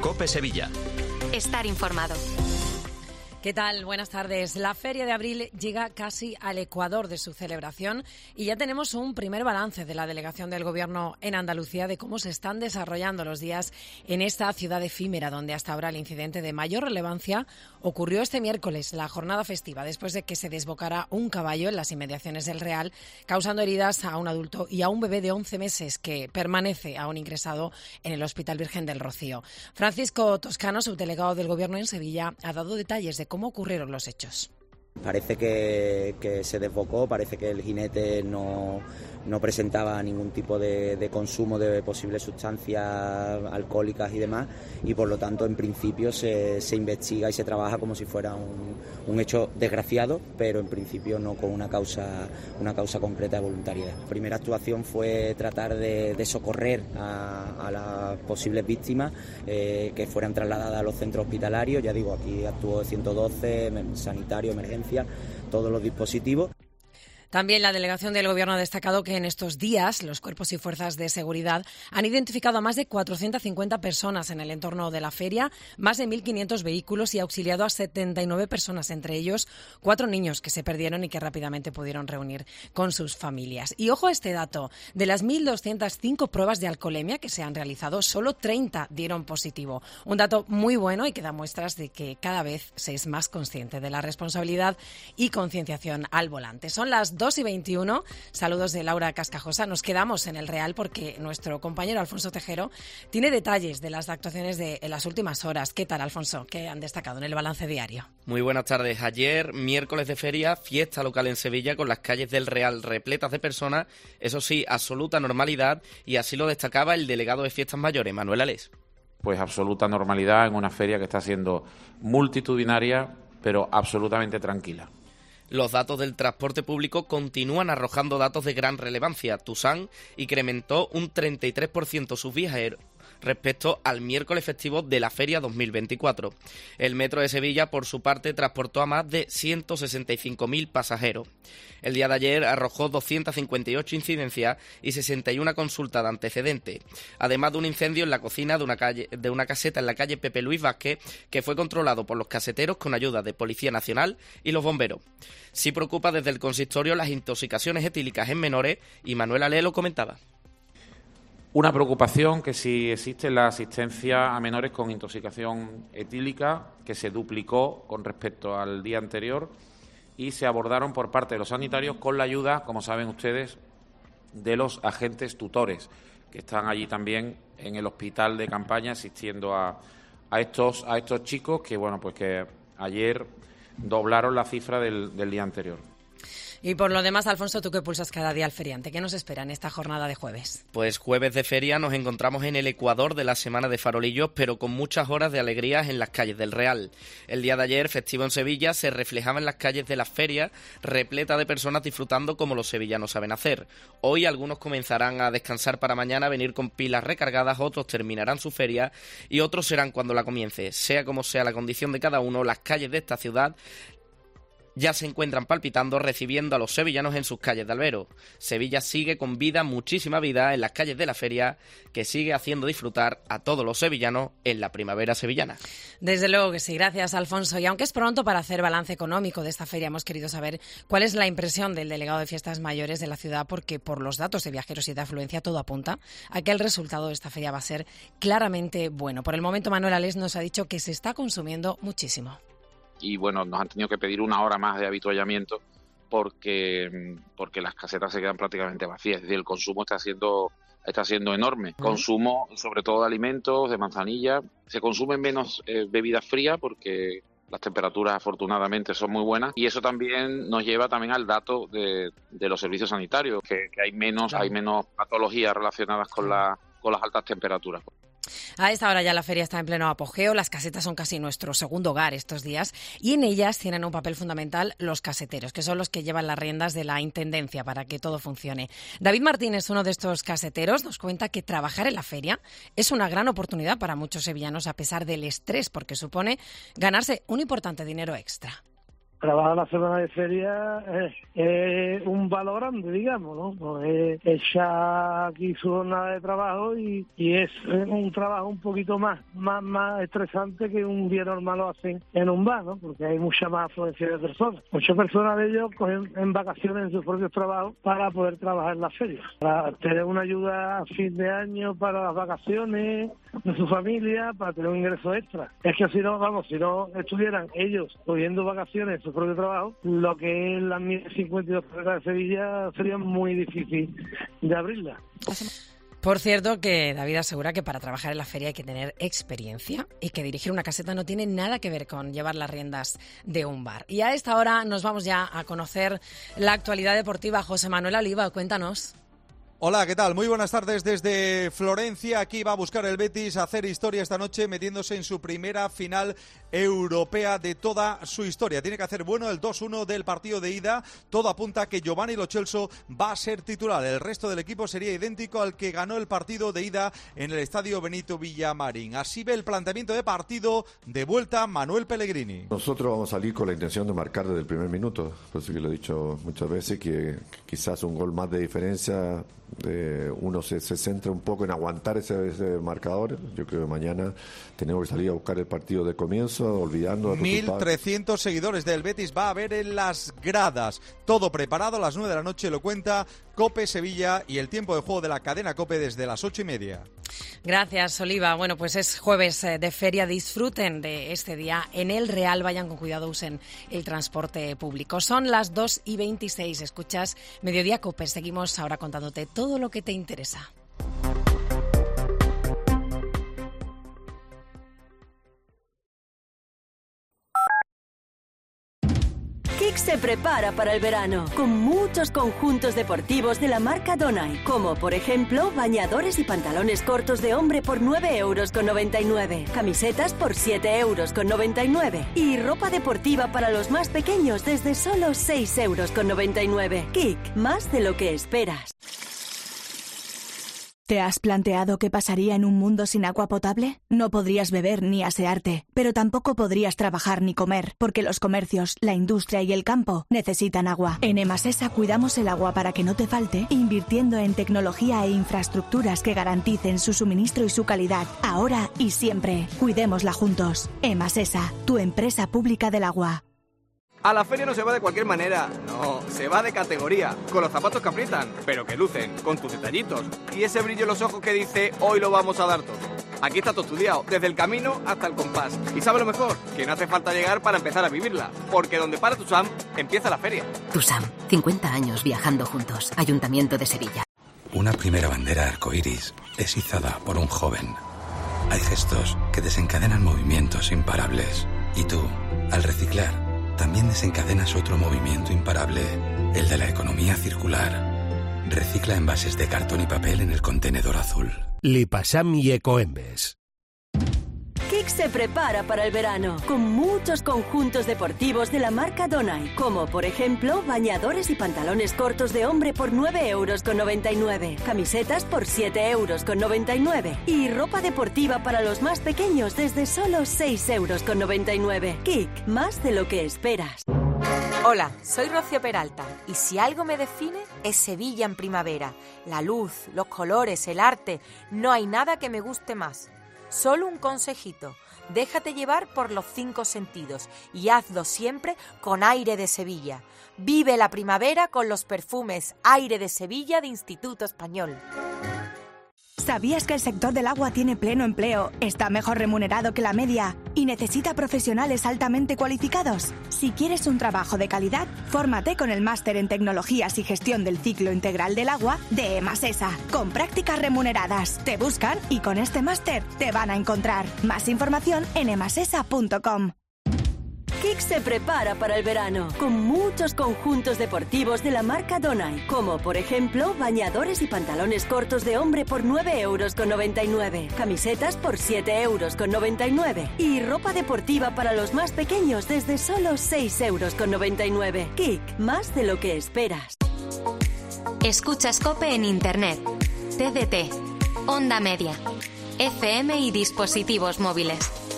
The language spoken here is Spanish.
COPE Sevilla. Estar informado. ¿Qué tal? Buenas tardes. La Feria de Abril llega casi al ecuador de su celebración y ya tenemos un primer balance de la delegación del Gobierno en Andalucía de cómo se están desarrollando los días en esta ciudad efímera, donde hasta ahora el incidente de mayor relevancia ocurrió este miércoles, la jornada festiva, después de que se desbocara un caballo en las inmediaciones del Real, causando heridas a un adulto y a un bebé de 11 meses que permanece aún ingresado en el Hospital Virgen del Rocío. Francisco Toscano, subdelegado del Gobierno en Sevilla, ha dado detalles de cómo ocurrieron los hechos. Parece que se desbocó, parece que el jinete no presentaba ningún tipo de consumo de posibles sustancias alcohólicas y demás, y por lo tanto en principio se investiga y se trabaja como si fuera un hecho desgraciado, pero en principio no con una causa concreta de voluntariedad. La primera actuación fue tratar de socorrer a las posibles víctimas, que fueran trasladadas a los centros hospitalarios. Ya digo, aquí actuó 112, sanitario, emergencia, todos los dispositivos. También la delegación del Gobierno ha destacado que en estos días los cuerpos y fuerzas de seguridad han identificado a más de 450 personas en el entorno de la feria, más de 1.500 vehículos y auxiliado a 79 personas, entre ellos 4 niños que se perdieron y que rápidamente pudieron reunir con sus familias. Y ojo a este dato, de las 1.205 pruebas de alcoholemia que se han realizado, solo 30 dieron positivo. Un dato muy bueno y que da muestras de que cada vez se es más consciente de la responsabilidad y concienciación al volante. Son las 2:21. Saludos de Laura Cascajosa. Nos quedamos en el Real porque nuestro compañero Alfonso Tejero tiene detalles de las actuaciones de en las últimas horas. ¿Qué tal, Alfonso? ¿Qué han destacado en el balance diario? Muy buenas tardes. Ayer, miércoles de feria, fiesta local en Sevilla con las calles del Real repletas de personas. Eso sí, absoluta normalidad, y así lo destacaba el delegado de Fiestas Mayores, Manuel Alés. Pues absoluta normalidad en una feria que está siendo multitudinaria, pero absolutamente tranquila. Los datos del transporte público continúan arrojando datos de gran relevancia. Tusán incrementó un 33% sus viajeros respecto al miércoles festivo de la Feria 2024. El Metro de Sevilla, por su parte, transportó a más de 165.000 pasajeros. El día de ayer arrojó 258 incidencias y 61 consultas de antecedentes, además de un incendio en la cocina de una caseta en la calle Pepe Luis Vázquez, que fue controlado por los caseteros con ayuda de Policía Nacional y los bomberos. Sí preocupa desde el consistorio las intoxicaciones etílicas en menores, y Manuel Alé lo comentaba. Una preocupación que sí existe la asistencia a menores con intoxicación etílica, que se duplicó con respecto al día anterior, y se abordaron por parte de los sanitarios con la ayuda, como saben ustedes, de los agentes tutores, que están allí también en el hospital de campaña asistiendo a estos chicos que, bueno, pues que ayer doblaron la cifra del día anterior. Y por lo demás, Alfonso, tú que pulsas cada día al feriante, ¿qué nos espera en esta jornada de jueves? Pues jueves de feria, nos encontramos en el ecuador de la semana de farolillos, pero con muchas horas de alegrías en las calles del Real. El día de ayer, festivo en Sevilla, se reflejaba en las calles de las ferias, repleta de personas disfrutando como los sevillanos saben hacer. Hoy algunos comenzarán a descansar para mañana, venir con pilas recargadas, otros terminarán su feria y otros serán cuando la comience. Sea como sea la condición de cada uno, las calles de esta ciudad ya se encuentran palpitando, recibiendo a los sevillanos en sus calles de albero. Sevilla sigue con vida, muchísima vida, en las calles de la feria, que sigue haciendo disfrutar a todos los sevillanos en la primavera sevillana. Desde luego que sí, gracias, Alfonso. Y aunque es pronto para hacer balance económico de esta feria, hemos querido saber cuál es la impresión del delegado de Fiestas Mayores de la ciudad, porque por los datos de viajeros y de afluencia todo apunta a que el resultado de esta feria va a ser claramente bueno. Por el momento, Manuel Alés nos ha dicho que se está consumiendo muchísimo. Y bueno, nos han tenido que pedir una hora más de avituallamiento porque las casetas se quedan prácticamente vacías. Es decir, el consumo está siendo enorme. Consumo sobre todo de alimentos, de manzanilla. Se consumen menos bebidas frías porque las temperaturas afortunadamente son muy buenas, y eso también nos lleva también al dato de los servicios sanitarios, que hay menos patologías relacionadas con las altas temperaturas. A esta hora ya la feria está en pleno apogeo, las casetas son casi nuestro segundo hogar estos días y en ellas tienen un papel fundamental los caseteros, que son los que llevan las riendas de la intendencia para que todo funcione. David Martínez, uno de estos caseteros, nos cuenta que trabajar en la feria es una gran oportunidad para muchos sevillanos a pesar del estrés, porque supone ganarse un importante dinero extra. trabajar la semana de feria es un valor grande, digamos, ¿no? Pues echar aquí su jornada de trabajo y es un trabajo un poquito más estresante que un día normal lo hacen en un bar, ¿no? Porque hay mucha más afluencia de personas. Muchas personas de ellos cogen en vacaciones en sus propios trabajos para poder trabajar en la feria, para tener una ayuda a fin de año para las vacaciones de su familia, para tener un ingreso extra. Es que si no estuvieran ellos cogiendo vacaciones en su propio trabajo, lo que es las 1052 carreras de Sevilla sería muy difícil de abrirla. Por cierto, que David asegura que para trabajar en la feria hay que tener experiencia y que dirigir una caseta no tiene nada que ver con llevar las riendas de un bar. Y a esta hora nos vamos ya a conocer la actualidad deportiva. José Manuel Oliva, cuéntanos. Hola, ¿qué tal? Muy buenas tardes desde Florencia. Aquí va a buscar el Betis a hacer historia esta noche, metiéndose en su primera final europea de toda su historia. Tiene que hacer bueno el 2-1 del partido de ida. Todo apunta a que Giovanni Lo Celso va a ser titular. El resto del equipo sería idéntico al que ganó el partido de ida en el estadio Benito Villamarín. Así ve el planteamiento de partido de vuelta Manuel Pellegrini. Nosotros vamos a salir con la intención de marcar desde el primer minuto. Por eso que lo he dicho muchas veces, que quizás un gol más de diferencia, uno se centra un poco en aguantar ese marcador. Yo creo que mañana tenemos que salir a buscar el partido de comienzo, olvidando a 1.300 seguidores del Betis va a haber en las gradas. Todo preparado, a las 9 de la noche lo cuenta COPE Sevilla y el tiempo de juego de la cadena COPE desde las 8:30. Gracias, Oliva. Bueno, pues es jueves de feria. Disfruten de este día en el Real. Vayan con cuidado, usen el transporte público. Son las 2:26. Escuchas Mediodía COPE. Seguimos ahora contándote todo lo que te interesa. Kik se prepara para el verano con muchos conjuntos deportivos de la marca Donai, como por ejemplo bañadores y pantalones cortos de hombre por 9,99 €, camisetas por 7,99 € y ropa deportiva para los más pequeños desde solo 6,99 €. Kik, más de lo que esperas. ¿Te has planteado qué pasaría en un mundo sin agua potable? No podrías beber ni asearte, pero tampoco podrías trabajar ni comer, porque los comercios, la industria y el campo necesitan agua. En Emasesa cuidamos el agua para que no te falte, invirtiendo en tecnología e infraestructuras que garanticen su suministro y su calidad, ahora y siempre. Cuidémosla juntos. Emasesa, tu empresa pública del agua. A la feria no se va de cualquier manera, no, se va de categoría, con los zapatos que aprietan, pero que lucen, con tus detallitos, y ese brillo en los ojos que dice, hoy lo vamos a dar todo. Aquí está todo estudiado, desde el camino hasta el compás. Y ¿sabe lo mejor? Que no hace falta llegar para empezar a vivirla, porque donde para Tusam, empieza la feria. Tusam, 50 años viajando juntos. Ayuntamiento de Sevilla. Una primera bandera arcoíris es izada por un joven. Hay gestos que desencadenan movimientos imparables. Y tú, al reciclar, también desencadenas otro movimiento imparable, el de la economía circular. Recicla envases de cartón y papel en el contenedor azul. Lipasam y Ecoembes. Kik se prepara para el verano con muchos conjuntos deportivos de la marca Donai, como por ejemplo bañadores y pantalones cortos de hombre por 9,99 €, camisetas por 7,99 € y ropa deportiva para los más pequeños desde solo 6,99 €. Kik, más de lo que esperas. Hola, soy Rocío Peralta y si algo me define es Sevilla en primavera. La luz, los colores, el arte, no hay nada que me guste más. Solo un consejito, déjate llevar por los 5 sentidos y hazlo siempre con Aire de Sevilla. Vive la primavera con los perfumes Aire de Sevilla de Instituto Español. ¿Sabías que el sector del agua tiene pleno empleo, está mejor remunerado que la media y necesita profesionales altamente cualificados? Si quieres un trabajo de calidad, fórmate con el máster en Tecnologías y Gestión del Ciclo Integral del Agua de Emasesa, con prácticas remuneradas. Te buscan y con este máster te van a encontrar. Más información en emasesa.com. Kik se prepara para el verano con muchos conjuntos deportivos de la marca Donai, como por ejemplo bañadores y pantalones cortos de hombre por 9,99 €, camisetas por 7,99 € y ropa deportiva para los más pequeños desde solo 6,99 €. Kik, más de lo que esperas. Escuchas COPE en Internet, TDT, Onda Media, FM y dispositivos móviles.